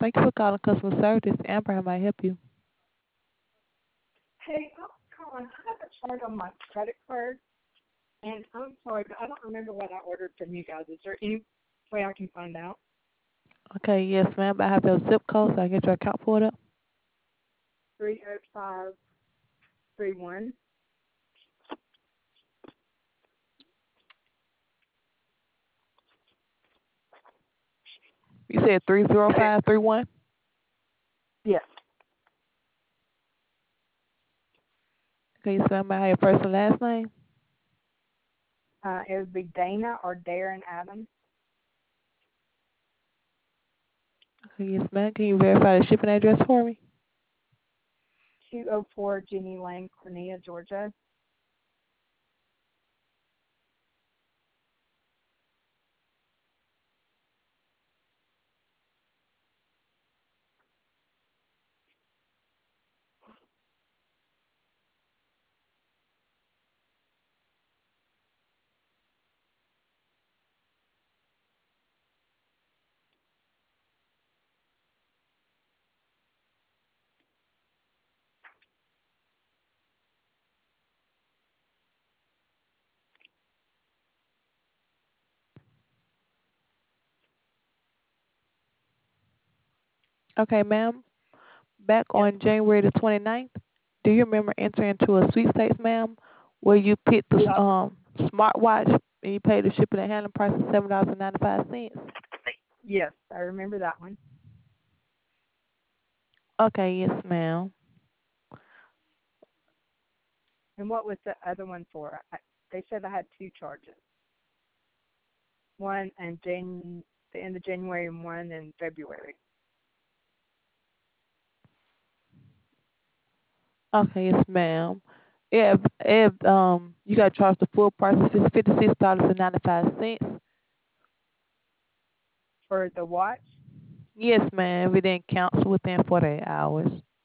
Thank you for calling customer service. Amber, how may I help you? Hey, I'm calling. I have a charge on my credit card, and I'm sorry, but I don't remember what I ordered from you guys. Is there any way I can find out? Okay, yes, ma'am. I have your zip code so I can get your account pulled up. 30531. You said 30531? Yes. Okay, yes, ma'am. May I have your first and last name? It would be Dana or Darren Adams, Okay, yes, ma'am. Can you verify the shipping address for me? 204 Jenny Lane, Cornea, Georgia. Okay, ma'am. Back Yes. on January the 29th, do you remember entering into a sweepstakes, ma'am, where you picked the Yeah. smartwatch and you paid the shipping and handling price of $7.95? Yes, I remember that one. Okay, yes, ma'am. And what was the other one for? They said I had two charges. One in the end of January and one in February. Okay, yes, ma'am. If you got charged the full price of $56.95. For the watch? Yes, ma'am. We didn't cancel within 48 hours.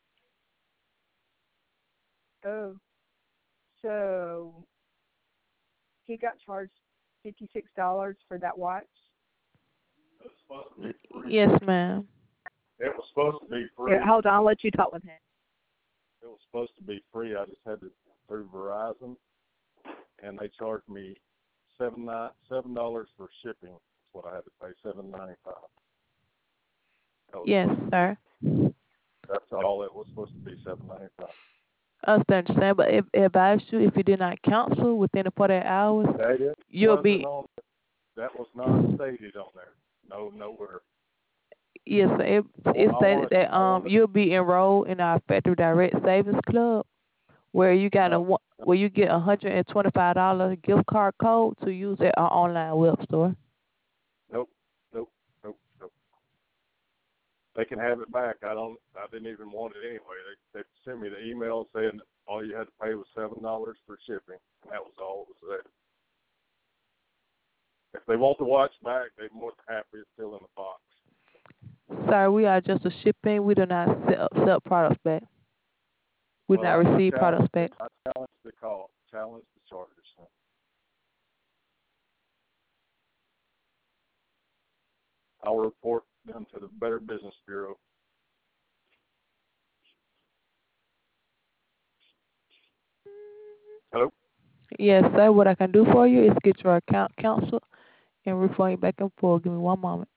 Oh, so he got charged $56 for that watch. It was supposed to be free. Yes, ma'am. It was supposed to be free. Here, hold on, I'll let you talk with him. It was supposed to be free. I just had to through Verizon, and they charged me $7 for shipping. That's what I had to pay, $7.95. Yes, sir. That's all it was supposed to be, $7.95. I understand, but if advise you if you did not cancel within the 48 hours, you'll be That was not stated on there. No, nowhere. yes, it stated that you'll be enrolled in our Factory Direct Savings Club, where you got where you get $125 gift card code to use at our online web store. Nope. They can have it back. I didn't even want it anyway. They sent me the email saying all you had to pay was $7 for shipping, and that was all it was there. If they want the watch back, they're more than happy. It's still in the box. Sorry, we are just a shipping. We do not sell products back. We do not receive products back. I challenge the call. Challenge the charges. I'll report them to the Better Business Bureau. Hello? Yes, sir. What I can do for you is get your account canceled and refund you back and forth. Give me one moment.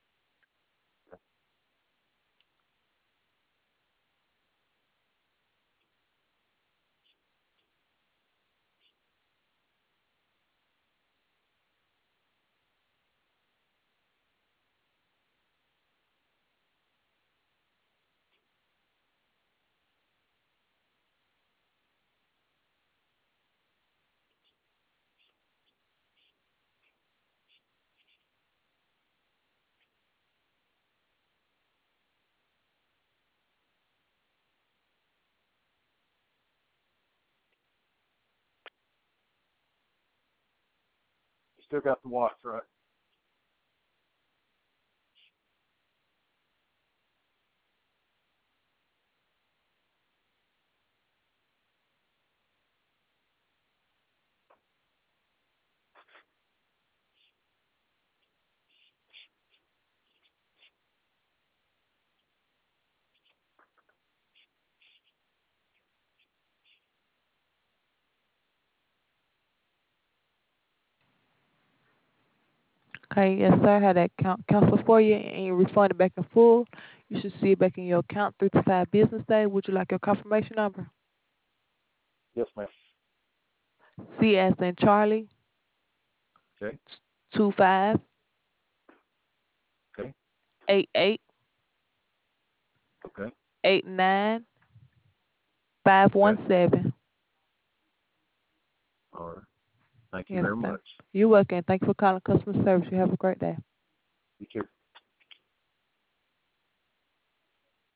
You still got the watch, right? Okay, yes, sir. Had that cancel for you and you refunded back in full. You should see it back in your account 3 to 5 business days. Would you like your confirmation number? Yes, ma'am. C as in Charlie. Okay. 25 Okay. 88 Okay. 89 Okay. 517. All right. Thank you Yes, very sir. much. You're welcome. Thank you for calling customer service. You have a great day. You too.